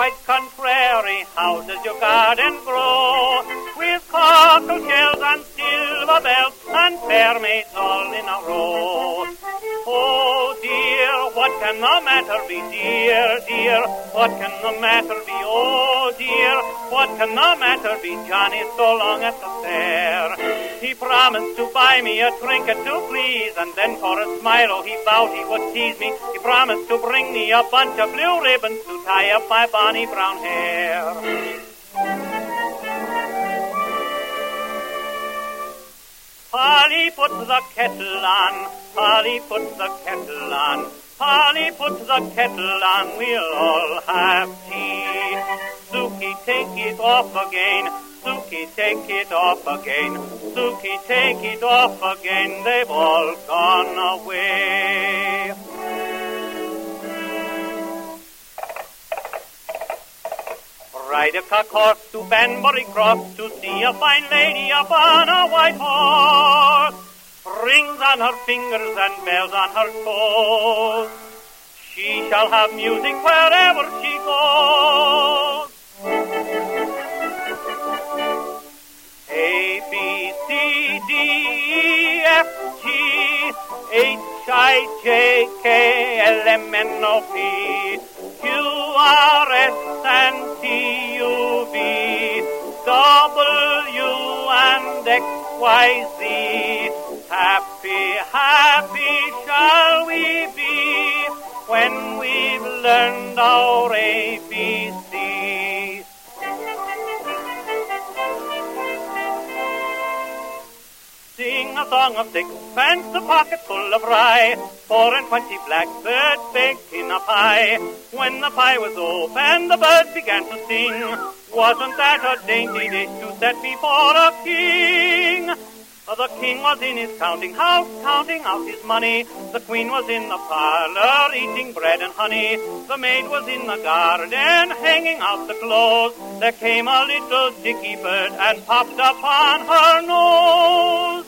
quite contrary. How does your garden grow? With cockle shells and silver bells and fair maids all in a row. Oh dear, what can the matter be, dear, dear? What can the matter be, oh dear? What can the matter be, Johnny, so long at the fair? He promised to buy me a trinket to please, and then for a smile, oh, he vowed he would tease me. He promised to bring me a bunch of blue ribbons to tie up my bonny brown hair. Polly put the kettle on, Polly put the kettle on, Polly put the kettle on, we'll all have tea. Suki, take it off again, Suki, take it off again, Suki, take it off again, they've all gone away. Ride a cock horse to Banbury Cross to see a fine lady upon a white horse. Rings on her fingers and bells on her toes. She shall have music wherever she goes. A, B, C, D, E, F, G, H, I, J, K, L, M, N, O, P, Q, R, S, and T, U, V, W, and X, Y, Z. Happy, happy shall we be when we've learned our ABCs. Sing a song of sixpence, a pocket full of rye, 4 and 20 blackbirds baked in a pie. When the pie was open, the birds began to sing. Wasn't that a dainty dish to set before a king? The king was in his counting house, counting out his money. The queen was in the parlor, eating bread and honey. The maid was in the garden, hanging out the clothes. There came a little dicky bird and popped upon her nose.